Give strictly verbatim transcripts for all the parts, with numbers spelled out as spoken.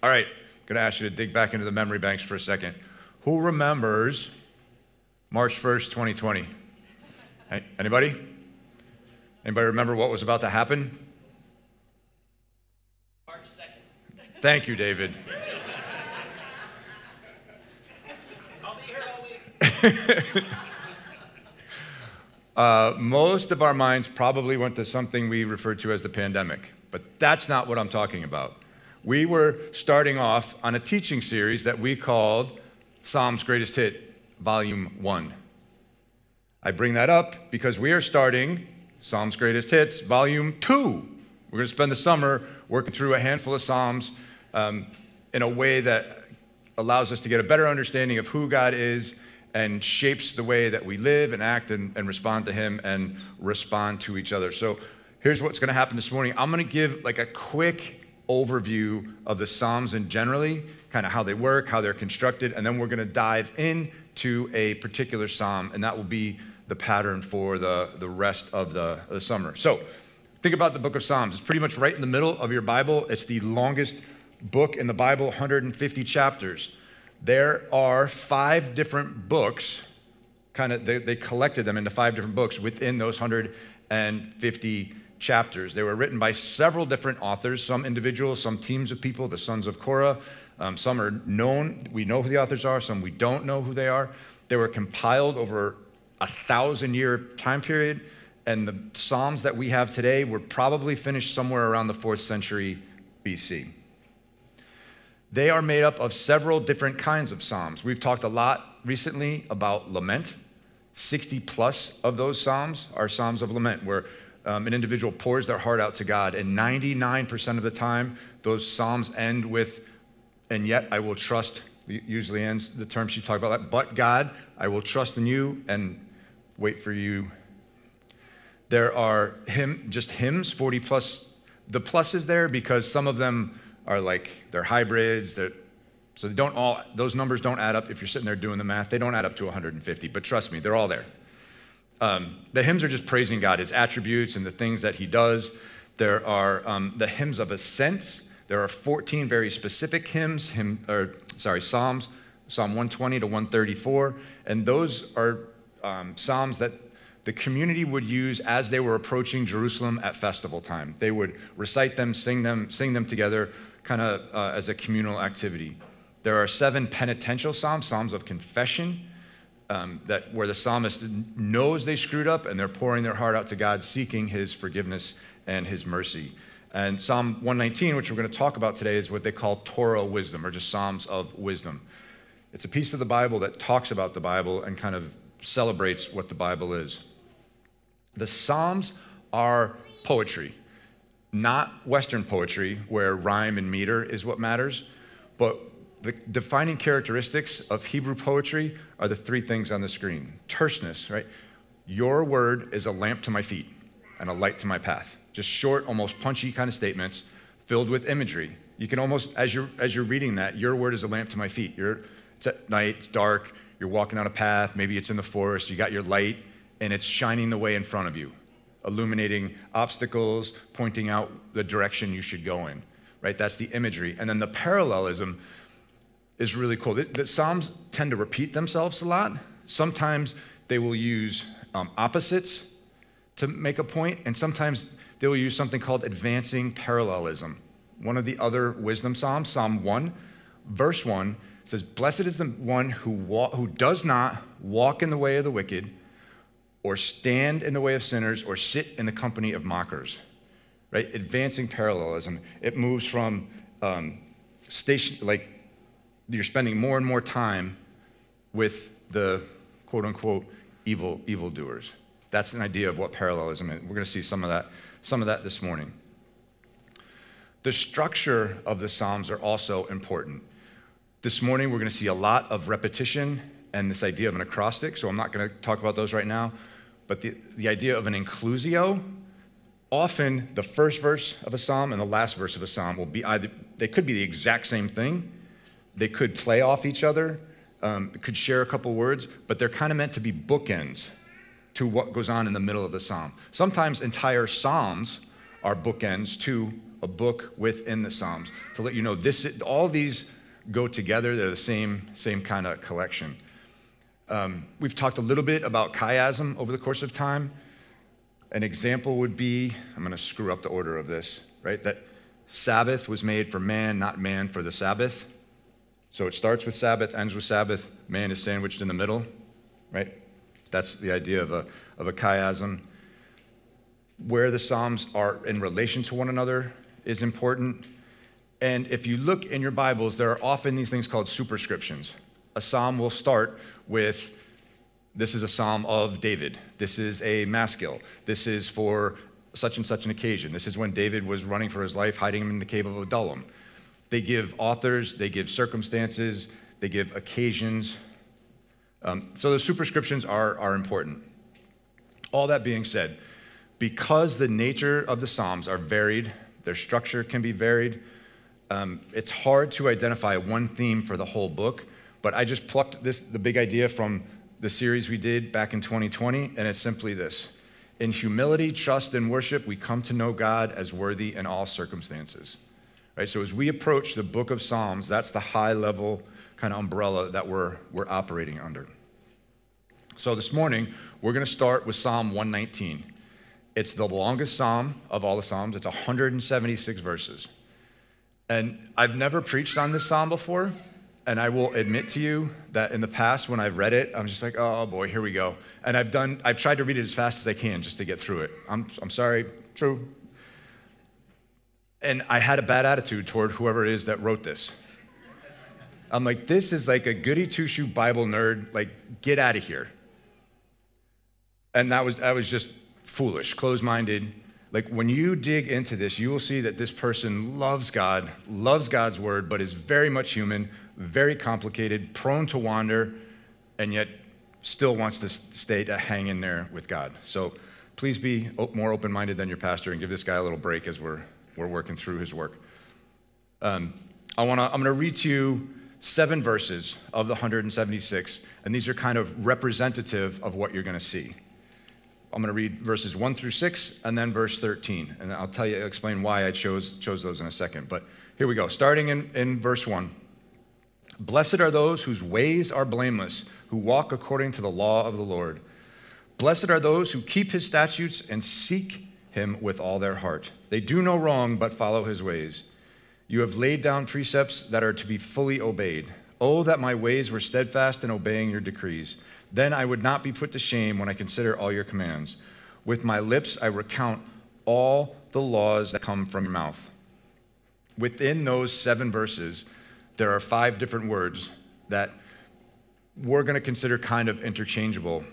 All right, going to ask you to dig back into the memory banks for a second. Who remembers March first, twenty twenty? Anybody? Anybody remember what was about to happen? March second. Thank you, David. I'll be here all week. uh, most of our minds probably went to something we refer to as the pandemic, but that's not what I'm talking about. We were starting off on a teaching series that we called Psalm's Greatest Hit, Volume one. I bring that up because we are starting Psalm's Greatest Hits, Volume two. We're going to spend the summer working through a handful of Psalms um, in a way that allows us to get a better understanding of who God is and shapes the way that we live and act and, and respond to Him and respond to each other. So here's what's going to happen this morning. I'm going to give like a quick overview of the Psalms in generally, kind of how they work, how they're constructed, and then we're going to dive into a particular Psalm, and that will be the pattern for the, the rest of the, the summer. So think about the book of Psalms. It's pretty much right in the middle of your Bible. It's the longest book in the Bible, one hundred fifty chapters. There are five different books, kind of, they, they collected them into five different books within those one hundred fifty chapters. They were written by several different authors, some individuals, some teams of people, the sons of Korah. Um, some are known, we know who the authors are, some we don't know who they are. They were compiled over a thousand year time period, and the Psalms that we have today were probably finished somewhere around the fourth century B C. They are made up of several different kinds of Psalms. We've talked a lot recently about lament. sixty plus of those Psalms are Psalms of lament, where um, an individual pours their heart out to God, and ninety-nine percent of the time, those Psalms end with, and yet I will trust, usually ends the term she talked about that, but God, I will trust in you and wait for you. There are hymn, just hymns, forty plus. The plus is there because some of them are like, they're hybrids, they're, so they don't all, those numbers don't add up. If you're sitting there doing the math, they don't add up to one hundred fifty, but trust me, they're all there. Um, the hymns are just praising God, His attributes and the things that He does. There are um, the hymns of ascent. There are fourteen very specific hymns, hymn, or sorry, Psalms, Psalm one twenty to one thirty-four, and those are um, Psalms that the community would use as they were approaching Jerusalem at festival time. They would recite them, sing them, sing them together, kind of uh, as a communal activity. There are seven penitential Psalms, Psalms of confession, um, that where the psalmist knows they screwed up and they're pouring their heart out to God, seeking His forgiveness and His mercy. And Psalm one nineteen, which we're going to talk about today, is what they call Torah wisdom, or just Psalms of wisdom. It's a piece of the Bible that talks about the Bible and kind of celebrates what the Bible is. The Psalms are poetry, not Western poetry where rhyme and meter is what matters, but the defining characteristics of Hebrew poetry are the three things on the screen. Terseness, right? Your word is a lamp to my feet and a light to my path. Just short, almost punchy kind of statements filled with imagery. You can almost, as you're, as you're reading that, your word is a lamp to my feet. You're, it's at night, it's dark, you're walking on a path, maybe it's in the forest, you got your light, and it's shining the way in front of you, illuminating obstacles, pointing out the direction you should go in, right? That's the imagery. And then the parallelism is really cool. The, the Psalms tend to repeat themselves a lot. Sometimes they will use um, opposites to make a point, and sometimes they will use something called advancing parallelism. One of the other wisdom Psalms, Psalm one, verse one, says, "Blessed is the one who, wa- who does not walk in the way of the wicked, or stand in the way of sinners, or sit in the company of mockers." Right? Advancing parallelism. It moves from um, station, like you're spending more and more time with the quote unquote evil evildoers. That's an idea of what parallelism is. We're going to see some of that, some of that this morning. The structure of the Psalms are also important. This morning we're going to see a lot of repetition and this idea of an acrostic, so I'm not going to talk about those right now. But the, the idea of an inclusio, often the first verse of a psalm and the last verse of a psalm will be either, they could be the exact same thing, they could play off each other, um, could share a couple words, but they're kind of meant to be bookends to what goes on in the middle of the psalm. Sometimes entire psalms are bookends to a book within the Psalms to let you know this. All these go together. They're the same same kind of collection. Um, we've talked a little bit about chiasm over the course of time. An example would be, I'm going to screw up the order of this, right? That Sabbath was made for man, not man for the Sabbath. So it starts with Sabbath, ends with Sabbath. Man is sandwiched in the middle, right? That's the idea of a of a chiasm. Where the Psalms are in relation to one another is important. And if you look in your Bibles, there are often these things called superscriptions. A psalm will start with, this is a psalm of David. This is a maskil. This is for such and such an occasion. This is when David was running for his life, hiding him in the cave of Adullam. They give authors, they give circumstances, they give occasions. Um, so the superscriptions are, are important. All that being said, because the nature of the Psalms are varied, their structure can be varied, um, it's hard to identify one theme for the whole book, but I just plucked this, the big idea from the series we did back in twenty twenty, and it's simply this. In humility, trust, and worship, we come to know God as worthy in all circumstances. Right? So as we approach the book of Psalms, that's the high-level kind of umbrella that we're, we're operating under. So this morning, we're going to start with Psalm one nineteen. It's the longest psalm of all the Psalms. It's one hundred seventy-six verses. And I've never preached on this psalm before, and I will admit to you that in the past when I've read it, I'm just like, oh boy, here we go. And I've done, I've tried to read it as fast as I can just to get through it. I'm, I'm sorry, true. And I had a bad attitude toward whoever it is that wrote this. I'm like, this is like a goody two-shoe Bible nerd, like, get out of here. And that was, I was just foolish, closed-minded. Like, when you dig into this, you will see that this person loves God, loves God's word, but is very much human, very complicated, prone to wander, and yet still wants to stay to hang in there with God. So please be more open-minded than your pastor and give this guy a little break as we're we're working through his work. Um, I wanna, I'm going to read to you seven verses of the one hundred seventy-six, and these are kind of representative of what you're going to see. I'm going to read verses one through six, and then verse thirteen, and I'll tell you, explain why I chose chose those in a second. But here we go. Starting in, in verse one. Blessed are those whose ways are blameless, who walk according to the law of the Lord. Blessed are those who keep his statutes and seek him with all their heart. They do no wrong, but follow his ways. You have laid down precepts that are to be fully obeyed. Oh, that my ways were steadfast in obeying your decrees. Then I would not be put to shame when I consider all your commands. With my lips I recount all the laws that come from your mouth. Within those seven verses, there are five different words that we're going to consider kind of interchangeable.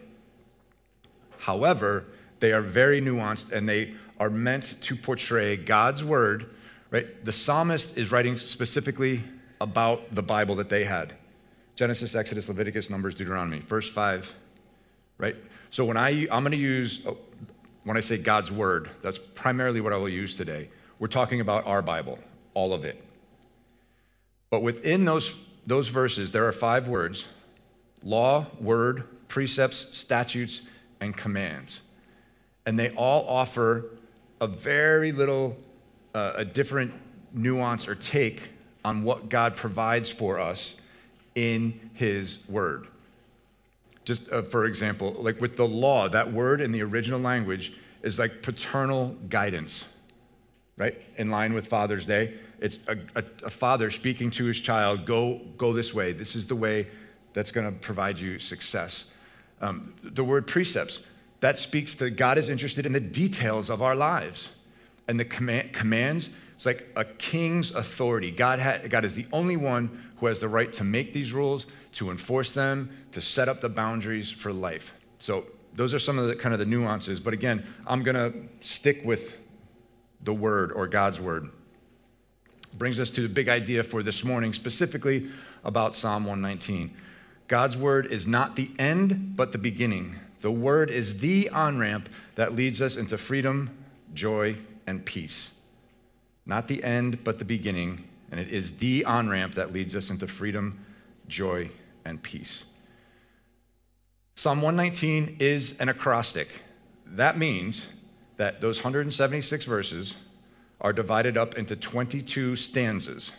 However, they are very nuanced, and they are meant to portray God's word, right? The psalmist is writing specifically about the Bible that they had. Genesis, Exodus, Leviticus, Numbers, Deuteronomy, verse five, right? So when I, I'm going to use, when I say God's word, that's primarily what I will use today. We're talking about our Bible, all of it. But within those, those verses, there are five words: law, word, precepts, statutes, and commands. And they all offer a very little, uh, a different nuance or take on what God provides for us in his word. Just uh, for example, like with the law, that word in the original language is like paternal guidance, right? In line with Father's Day. It's a, a, a father speaking to his child, go, go this way. This is the way that's going to provide you success. Um, the word precepts, that speaks to God is interested in the details of our lives. And the command, commands, it's like a king's authority. God, ha, God is the only one who has the right to make these rules, to enforce them, to set up the boundaries for life. So those are some of the kind of the nuances. But again, I'm going to stick with the word or God's word. Brings us to the big idea for this morning, specifically about Psalm one nineteen. God's word is not the end, but the beginning. The word is the on-ramp that leads us into freedom, joy, and peace. Not the end, but the beginning. And it is the on-ramp that leads us into freedom, joy, and peace. Psalm one nineteen is an acrostic. That means that those one hundred seventy-six verses are divided up into twenty-two stanzas,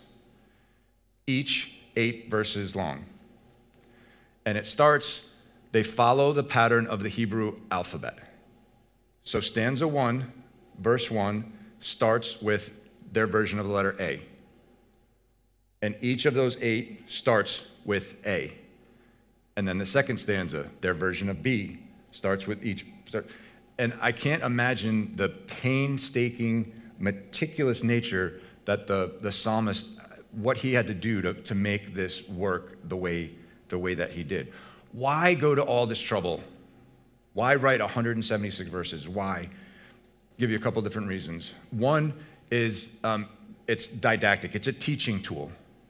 each eight verses long. And it starts, they follow the pattern of the Hebrew alphabet. So stanza one, verse one, starts with their version of the letter A. And each of those eight starts with A. And then the second stanza, their version of B, starts with each. And I can't imagine the painstaking, meticulous nature that the, the psalmist, what he had to do to, to make this work the way, the way that he did. Why go to all this trouble? Why write one hundred seventy-six verses? Why? I'll give you a couple different reasons. One is um, it's didactic. It's a teaching tool.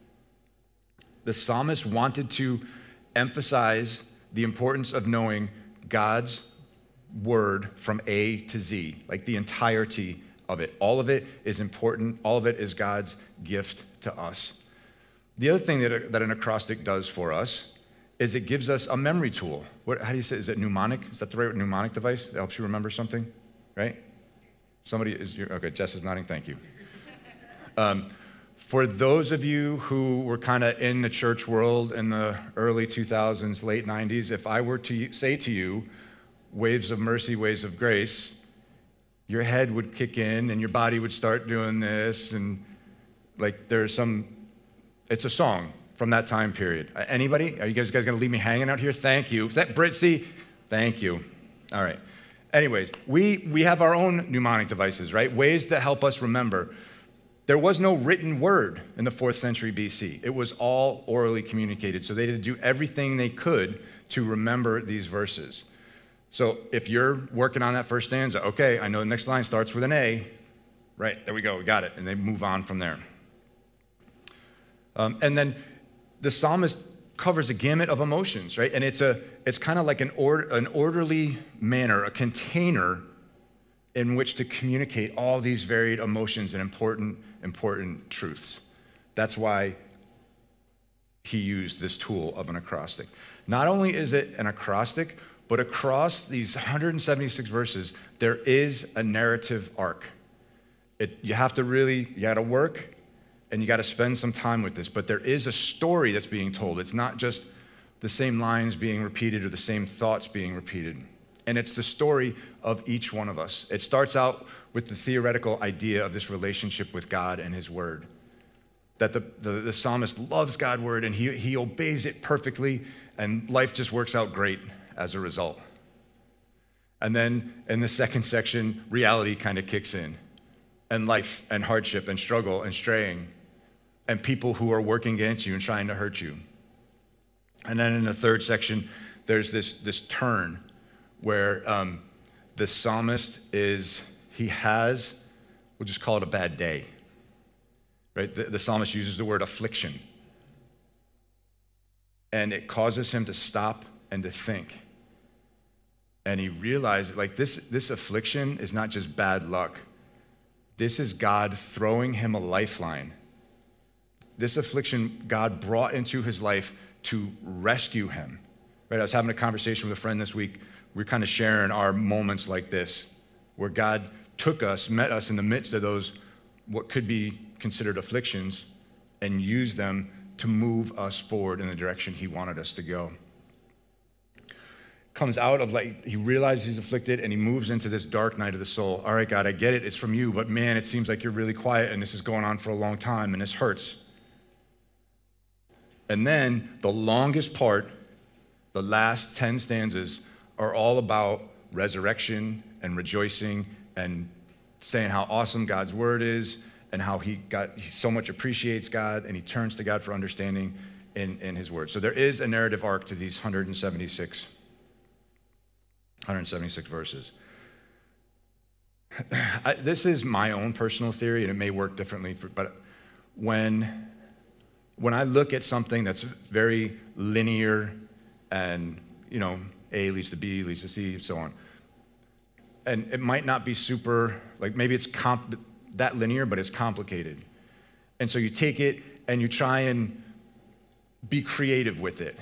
The psalmist wanted to emphasize the importance of knowing God's word from A to Z, like the entirety of it. All of it is important. All of it is God's gift to us. The other thing that, a, that an acrostic does for us is it gives us a memory tool. What, how do you say, is it mnemonic? Is that the right mnemonic device that helps you remember something, right? Somebody is, your, okay, Jess is nodding, thank you. Um, For those of you who were kind of in the church world in the early two thousands, late nineties, if I were to say to you, waves of mercy, waves of grace, your head would kick in and your body would start doing this. And like there's some, it's a song from that time period. Anybody? Are you guys, guys going to leave me hanging out here? Thank you. That Britzy, thank you. All right. Anyways, we, we have our own mnemonic devices, right? Ways that help us remember. There was no written word in the fourth century B C. It was all orally communicated. So they had to do everything they could to remember these verses. So if you're working on that first stanza, okay, I know the next line starts with an A. Right, there we go, we got it. And they move on from there. Um, and then the psalmist covers a gamut of emotions, right? And it's a it's kind of like an, or, an orderly manner, a container in which to communicate all these varied emotions and important, important truths. That's why he used this tool of an acrostic. Not only is it an acrostic, but across these one hundred seventy-six verses, there is a narrative arc. It, you have to really, you got to work, and you got to spend some time with this, but there is a story that's being told. It's not just the same lines being repeated or the same thoughts being repeated. And it's the story of each one of us. It starts out with the theoretical idea of this relationship with God and his word. That the, the, the psalmist loves God's word and he, he obeys it perfectly, and life just works out great as a result. And then in the second section, reality kind of kicks in. And life and hardship and struggle and straying and people who are working against you and trying to hurt you. And then in the third section, there's this, this turn where um, the psalmist is, he has, we'll just call it a bad day, right? The, the psalmist uses the word affliction. And it causes him to stop and to think. And he realized, like, this, this affliction is not just bad luck. This is God throwing him a lifeline. This affliction God brought into his life to rescue him. Right? I was having a conversation with a friend this week. We're kind of sharing our moments like this, where God took us, met us in the midst of those, what could be considered afflictions, and used them to move us forward in the direction he wanted us to go. Comes out of, like, he realizes he's afflicted and he moves into this dark night of the soul. All right, God, I get it. It's from you, but man, it seems like you're really quiet and this is going on for a long time and this hurts. And then the longest part, the last ten stanzas, are all about resurrection and rejoicing and saying how awesome God's word is and how he got he so much appreciates God and he turns to God for understanding in, in his word. So there is a narrative arc to these one hundred seventy-six, one hundred seventy-six verses. I, this is my own personal theory, and it may work differently, for, but when, when I look at something that's very linear and, you know, A leads to B, leads to C, so on, and it might not be super, like maybe it's comp, that linear, but it's complicated. And so you take it and you try and be creative with it.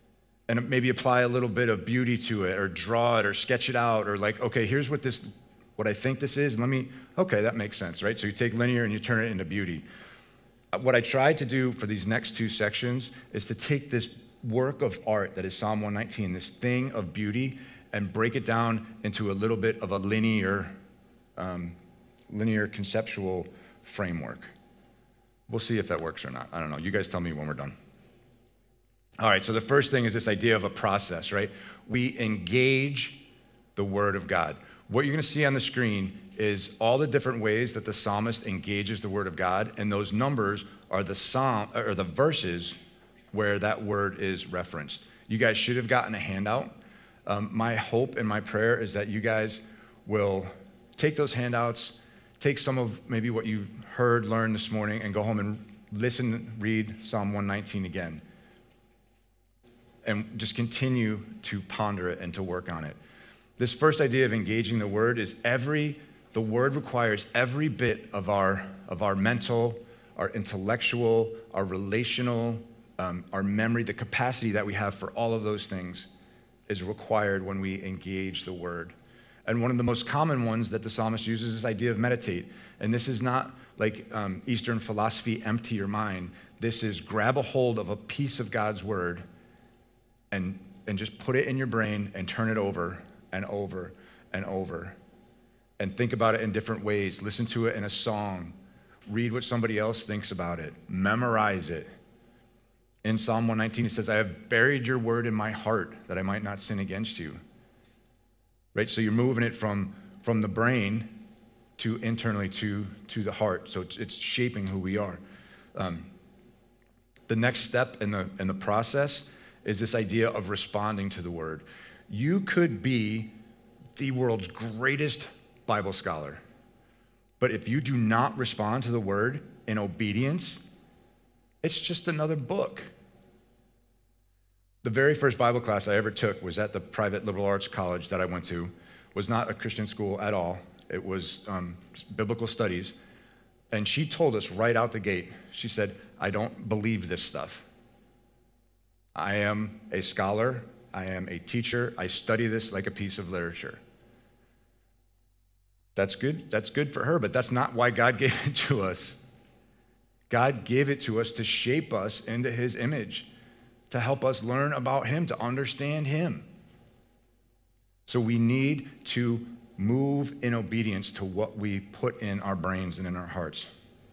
And maybe apply a little bit of beauty to it, or draw it, or sketch it out, or like, okay, here's what this what I think this is, and let me, okay, that makes sense, right? So you take linear and you turn it into beauty. Uh, What I tried to do for these next two sections is to take this work of art that is Psalm one nineteen, this thing of beauty, and break it down into a little bit of a linear, um, linear conceptual framework. We'll see if that works or not. I don't know. You guys tell me when we're done. All right, so the first thing is this idea of a process, right? We engage the Word of God. What you're going to see on the screen is all the different ways that the psalmist engages the Word of God, and those numbers are the psalm or the verses where that word is referenced. You guys should have gotten a handout. Um, my hope and my prayer is that you guys will take those handouts, take some of maybe what you heard, learned this morning, and go home and listen, read Psalm one nineteen again. And just continue to ponder it and to work on it. This first idea of engaging the Word is every, the Word requires every bit of our, of our mental, our intellectual, our relational, um, our memory, the capacity that we have for all of those things is required when we engage the Word. And one of the most common ones that the psalmist uses is this idea of meditate. And this is not like um, Eastern philosophy, empty your mind. This is grab a hold of a piece of God's Word and, and just put it in your brain and turn it over and over and over. And think about it in different ways. Listen to it in a song. Read what somebody else thinks about it. Memorize it. In Psalm one nineteen, it says, I have buried your word in my heart that I might not sin against you. Right? So you're moving it from, from the brain to internally to, to the heart. So it's, it's shaping who we are. Um, the next step in the, in the process is this idea of responding to the word. You could be the world's greatest Bible scholar, but if you do not respond to the word in obedience, it's just another book. The very first Bible class I ever took was at the private liberal arts college that I went to. It was not a Christian school at all. It was um, biblical studies. And she told us right out the gate, she said, I don't believe this stuff. I am a scholar. I am a teacher. I study this like a piece of literature. That's good. That's good for her, but that's not why God gave it to us. God gave it to us to shape us into his image, to help us learn about him, to understand him. So we need to move in obedience to what we put in our brains and in our hearts.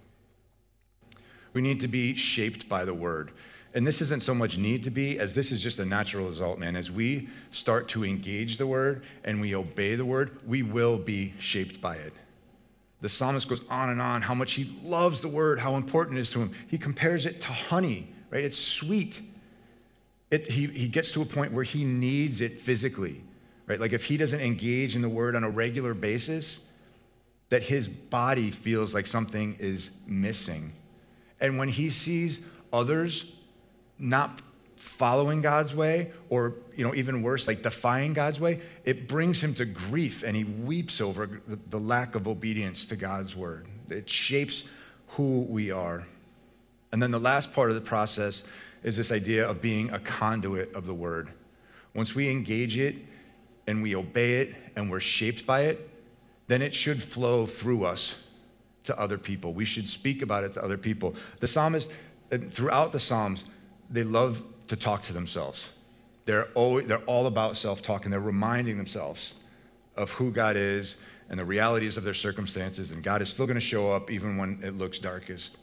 We need to be shaped by the word. And this isn't so much need to be as this is just a natural result, man. As we start to engage the word and we obey the word, we will be shaped by it. The psalmist goes on and on how much he loves the word, how important it is to him. He compares it to honey, right? It's sweet. It, he, he gets to a point where he needs it physically, right? Like if he doesn't engage in the word on a regular basis, that his body feels like something is missing. And when he sees others not following God's way, or you know, even worse, like defying God's way, it brings him to grief, and he weeps over the, the lack of obedience to God's word. It shapes who we are. And then the last part of the process is this idea of being a conduit of the word. Once we engage it and we obey it and we're shaped by it, then it should flow through us to other people. We should speak about it to other people. The psalmist, throughout the Psalms, they love to talk to themselves. They're always, they're all about self-talk, and they're reminding themselves of who God is and the realities of their circumstances, and God is still going to show up even when it looks darkest.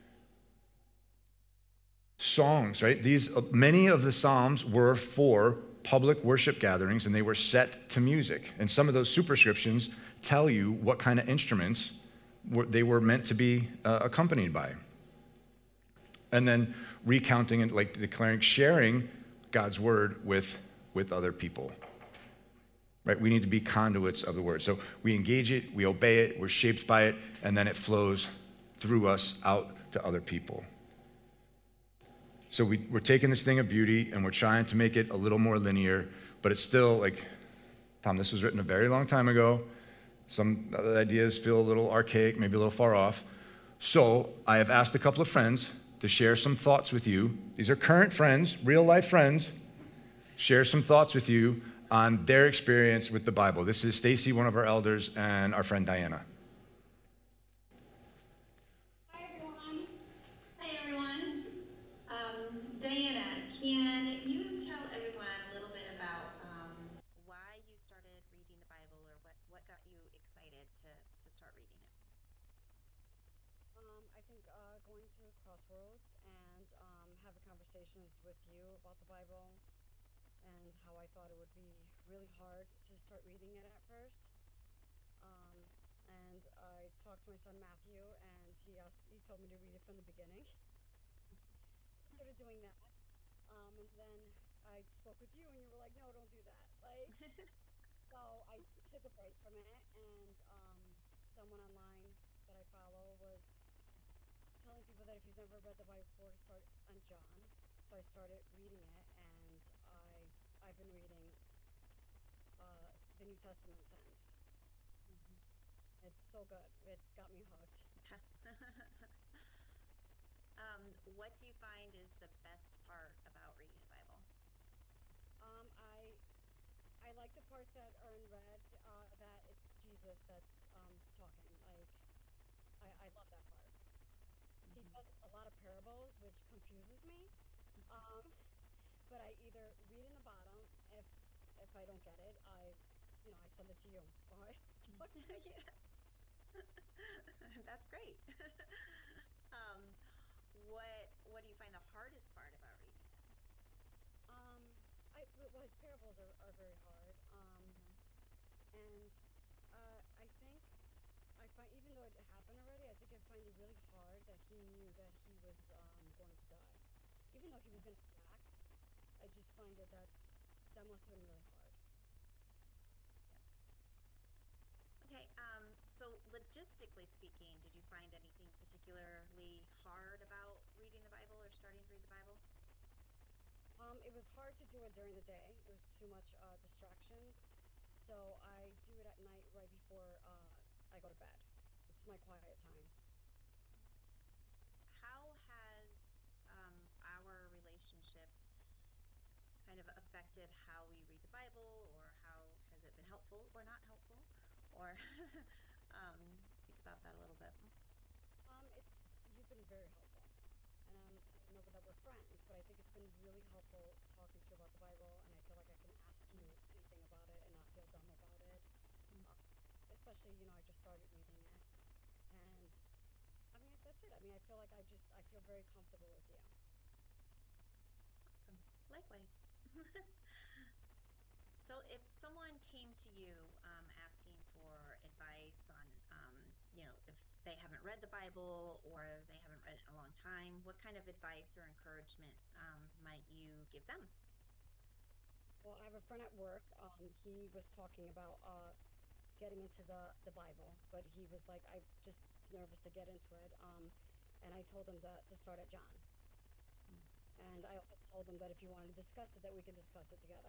Songs, right? These, many of the Psalms were for public worship gatherings, and they were set to music. And some of those superscriptions tell you what kind of instruments were, they were meant to be uh, accompanied by. And then recounting and like declaring, sharing God's word with, with other people. Right? We need to be conduits of the word. So we engage it, we obey it, we're shaped by it, and then it flows through us out to other people. So we, we're taking this thing of beauty and we're trying to make it a little more linear, but it's still like, Tom, this was written a very long time ago. Some other ideas feel a little archaic, maybe a little far off. So I have asked a couple of friends to share some thoughts with you. These are current friends, real life friends. Share some thoughts with you on their experience with the Bible. This is Stacy, one of our elders, and our friend Diana. Hi, everyone. Hi, everyone. Um, Diana, can you tell everyone a little bit about um, why you started reading the Bible, or what, what got you excited to, to start reading it? Um, I think uh, going to Crossroads and um, having conversations with you about the Bible, and how I thought it would be really hard to start reading it at first. Um, and I talked to my son Matthew, and he asked, he told me to read it from the beginning. So I started doing that. Um, and then I spoke with you, and you were like, "No, don't do that." Like, so I took a break from it, and um, someone online that I follow was telling people that if you've never read the Bible before, to start on John. So I started reading it, and I I've been reading uh, the New Testament since. Mm-hmm. It's so good. It's got me hooked. um, what do you find is the best part about reading the Bible? Um, I I like the parts that are in red. Uh, that it's Jesus that's um, talking. Like I, I love that part. He Mm-hmm. does a lot of parables, which confuses me. Um, but I either read in the bottom. If if I don't get it, I you know I send it to you. Or I talk to you. Yeah. That's great. um, what what do you find the hardest part about reading it? Um, I well, his parables are, are very hard. Um, Mm-hmm. and uh, I think I find even though it happened already, I think I find it really hard that he knew that he was um, going to die, even though he was going to come back. I just find that that's that must have been really hard. Okay, um, so logistically speaking, did you find anything particularly hard about reading the Bible or starting to read the Bible? Um, it was hard to do it during the day. It was too much uh, distractions, so I do it at night right before uh, I go to bed. It's my quiet time. How has um, our relationship kind of affected how we read the Bible, or how has it been helpful or not helpful? Or um, speak about that a little bit. Um, it's you've been very helpful, and um, I know that we're friends, but I think it's been really helpful talking to you about the Bible, and I feel like I can ask you anything about it and not feel dumb about it. Mm. Uh, especially, you know, I just started reading it, and I mean that's it. I mean, I feel like I just I feel very comfortable with you. Awesome. Likewise. So if someone came to you um, asking for advice on, um, you know, if they haven't read the Bible or they haven't read it in a long time, what kind of advice or encouragement um, might you give them? Well, I have a friend at work. Um, he was talking about uh, getting into the the Bible, but he was like, I'm just nervous to get into it. Um, and I told him to to start at John. Mm. And I also told him that if you wanted to discuss it, that we can discuss it together.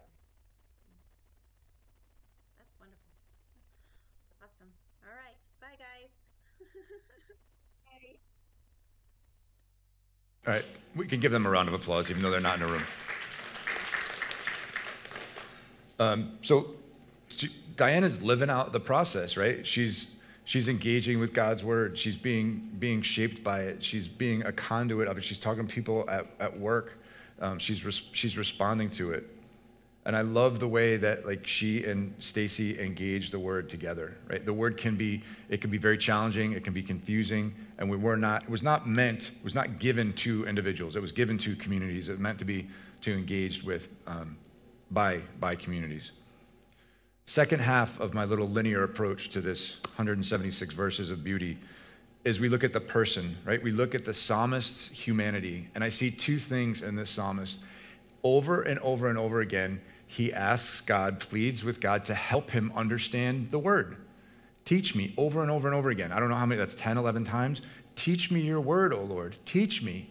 That's wonderful. Awesome. All right. Bye, guys. Hey. All right, we can give them a round of applause, even though they're not in a room. Um, so she, Diana's living out the process, right? She's she's engaging with God's word. She's being being shaped by it. She's being a conduit of it. She's talking to people at, at work. Um, she's res, she's responding to it. And I love the way that like she and Stacy engage the word together, right? The word can be, it can be very challenging, it can be confusing, and we were not, it was not meant, it was not given to individuals, it was given to communities. It was meant to be to engaged with um, by, by communities. Second half of my little linear approach to this one hundred seventy-six verses of beauty is we look at the person, right? We look at the psalmist's humanity, and I see two things in this psalmist. Over and over and over again, he asks God, pleads with God to help him understand the word. Teach me over and over and over again. I don't know how many, that's ten, eleven times. Teach me your word, O Lord. Teach me.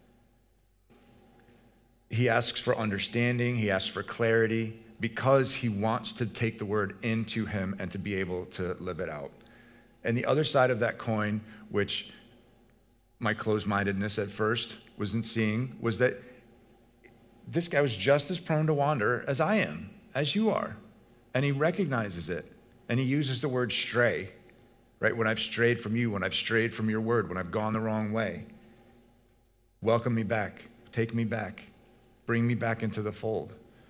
He asks for understanding. He asks for clarity because he wants to take the word into him and to be able to live it out. And the other side of that coin, which my closed-mindedness at first wasn't seeing, was that this guy was just as prone to wander as I am. as you are. And he recognizes it. And he uses the word stray, right? When I've strayed from you, when I've strayed from your word, when I've gone the wrong way. Welcome me back. Take me back. Bring me back into the fold.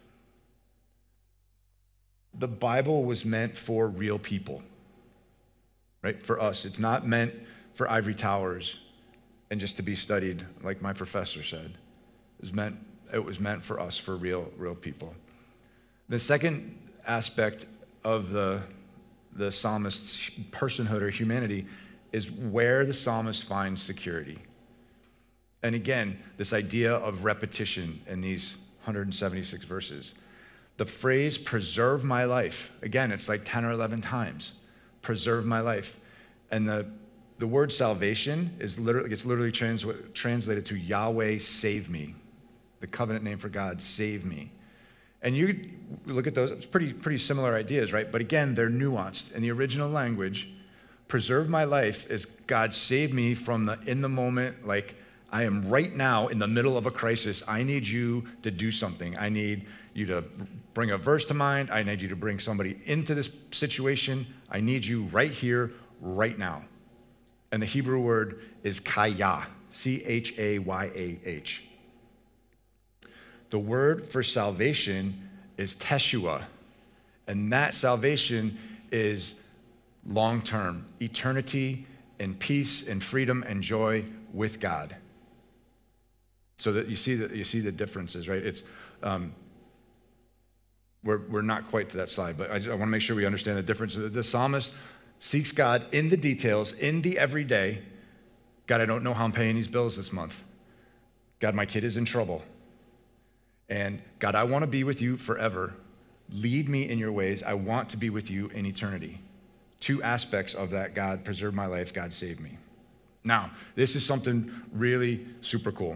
The Bible was meant for real people, right? For us. It's not meant for ivory towers and just to be studied, like my professor said. It was meant, it was meant for us, for real, real people. The second aspect of the, the psalmist's personhood or humanity is where the psalmist finds security. And again, this idea of repetition in these one hundred seventy-six verses. The phrase, preserve my life, again, it's like ten or eleven times. Preserve my life. And the, the word salvation is literally, gets literally trans, translated to Yahweh save me. The covenant name for God, save me. And you look at those, it's pretty, pretty similar ideas, right? But again, they're nuanced. In the original language, preserve my life is God save me from the in the moment, like I am right now in the middle of a crisis. I need you to do something. I need you to bring a verse to mind. I need you to bring somebody into this situation. I need you right here, right now. And the Hebrew word is chayah, C H A Y A H. The word for salvation is teshua, and that salvation is long-term, eternity and peace and freedom and joy with God. So that you see that you see the differences, right? It's um, we're we're not quite to that slide, but I, just, I want to make sure we understand the difference. The psalmist seeks God in the details, in the everyday. God, I don't know how I'm paying these bills this month. God, my kid is in trouble. And God, I want to be with you forever. Lead me in your ways. I want to be with you in eternity. Two aspects of that: God, preserve my life. God, save me. Now, this is something really super cool.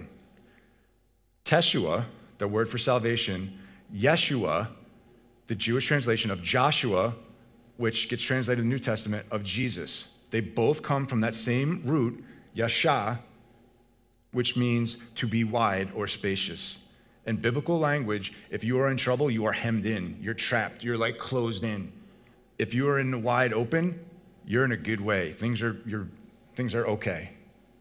Teshua, the word for salvation, Yeshua, the Jewish translation of Joshua, which gets translated in the New Testament, of Jesus. They both come from that same root, Yasha, which means to be wide or spacious. In biblical language, if you are in trouble, you are hemmed in. You're trapped. You're like closed in. If you are in the wide open, you're in a good way. Things are, you're, things are okay.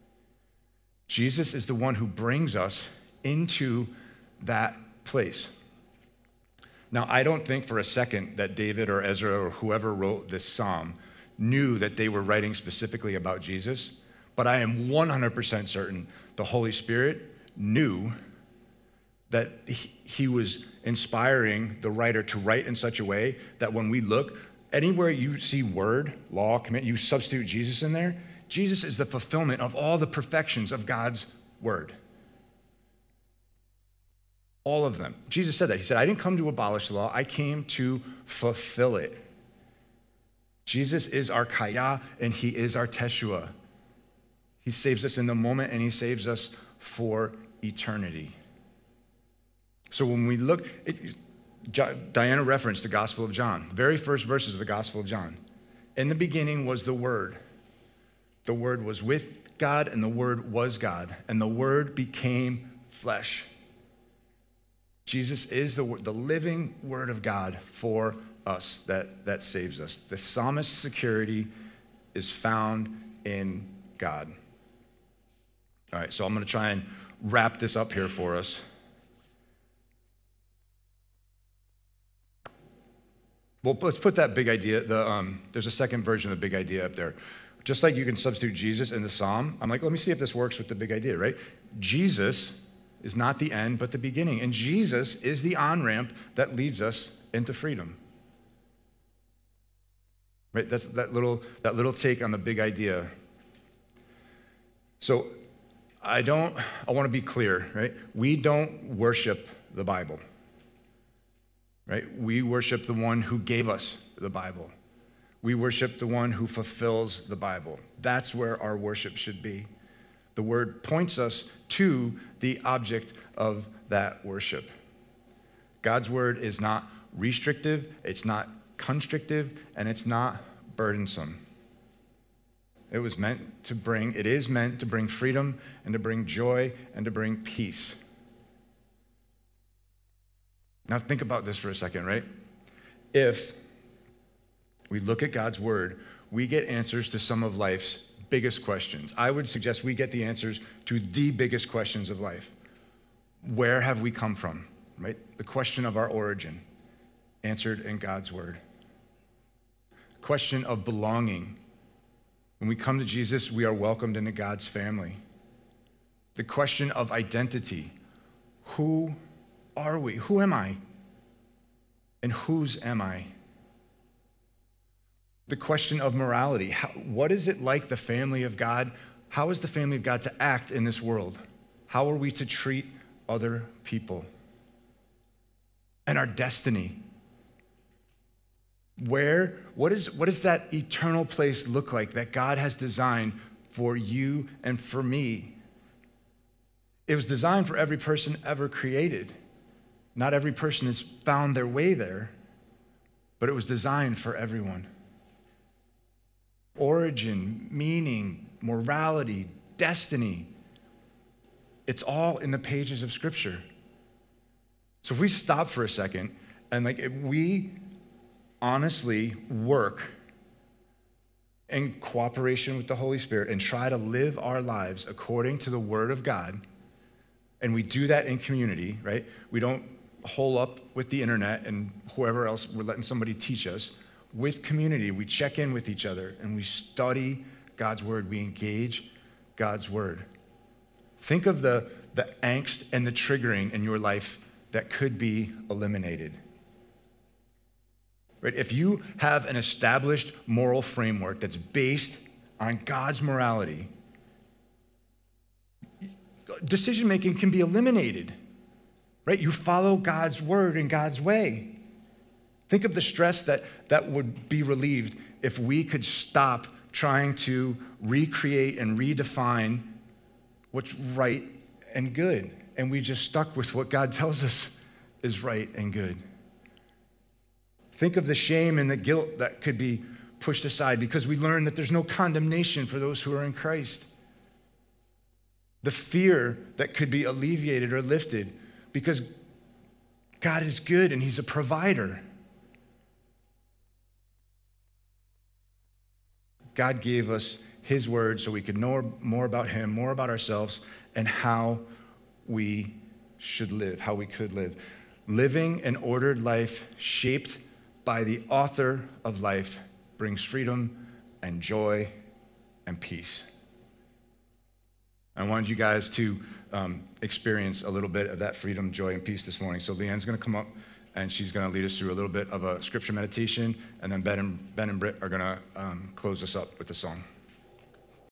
Jesus is the one who brings us into that place. Now, I don't think for a second that David or Ezra or whoever wrote this psalm knew that they were writing specifically about Jesus, but I am one hundred percent certain the Holy Spirit knew that he, he was inspiring the writer to write in such a way that when we look, anywhere you see word, law, command, you substitute Jesus in there, Jesus is the fulfillment of all the perfections of God's word. All of them. Jesus said that. He said, I didn't come to abolish the law. I came to fulfill it. Jesus is our chayah and he is our teshua. He saves us in the moment and he saves us for eternity. So when we look, it, Diana referenced the Gospel of John, the very first verses of the Gospel of John. In the beginning was the Word. The Word was with God, and the Word was God, and the Word became flesh. Jesus is the, the living Word of God for us that, that saves us. The psalmist's security is found in God. All right, so I'm going to try and wrap this up here for us. Well, let's put that big idea, the, um, there's a second version of the big idea up there. Just like you can substitute Jesus in the psalm, I'm like, let me see if this works with the big idea, right? Jesus is not the end, but the beginning. And Jesus is the on-ramp that leads us into freedom. Right? That's that little, that little take on the big idea. So I don't, I want to be clear, right? We don't worship the Bible. Right? We worship the one who gave us the Bible. We worship the one who fulfills the Bible. That's where our worship should be. The word points us to the object of that worship. God's word is not restrictive, it's not constrictive, and it's not burdensome. It was meant to bring, it is meant to bring freedom and to bring joy and to bring peace. Now think about this for a second, right? If we look at God's word, we get answers to some of life's biggest questions. I would suggest we get the answers to the biggest questions of life. Where have we come from, right? The question of our origin, answered in God's word. Question of belonging. When we come to Jesus, we are welcomed into God's family. The question of identity. Who are we? Who am I? And whose am I? The question of morality. How, what is it like the family of God? How is the family of God to act in this world? How are we to treat other people? And our destiny. Where, what is, what does that eternal place look like that God has designed for you and for me? It was designed for every person ever created. Not every person has found their way there, but it was designed for everyone. Origin, meaning, morality, destiny. It's all in the pages of Scripture. So if we stop for a second and like if we honestly work in cooperation with the Holy Spirit and try to live our lives according to the Word of God, and we do that in community, right? We don't hole up with the internet and whoever else we're letting somebody teach us. With community, we check in with each other and we study God's word. We engage God's word. Think of the, the angst and the triggering in your life that could be eliminated. Right? If you have an established moral framework that's based on God's morality, decision-making can be eliminated. Right? You follow God's word and God's way. Think of the stress that, that would be relieved if we could stop trying to recreate and redefine what's right and good, and we just stuck with what God tells us is right and good. Think of the shame and the guilt that could be pushed aside because we learn that there's no condemnation for those who are in Christ. The fear that could be alleviated or lifted because God is good and He's a provider. God gave us His word so we could know more about Him, more about ourselves, and how we should live, how we could live. Living an ordered life shaped by the author of life brings freedom and joy and peace. I wanted you guys to um, experience a little bit of that freedom, joy, and peace this morning. So Leanne's going to come up, and she's going to lead us through a little bit of a scripture meditation, and then Ben and, Ben and Britt are going to um, close us up with the song.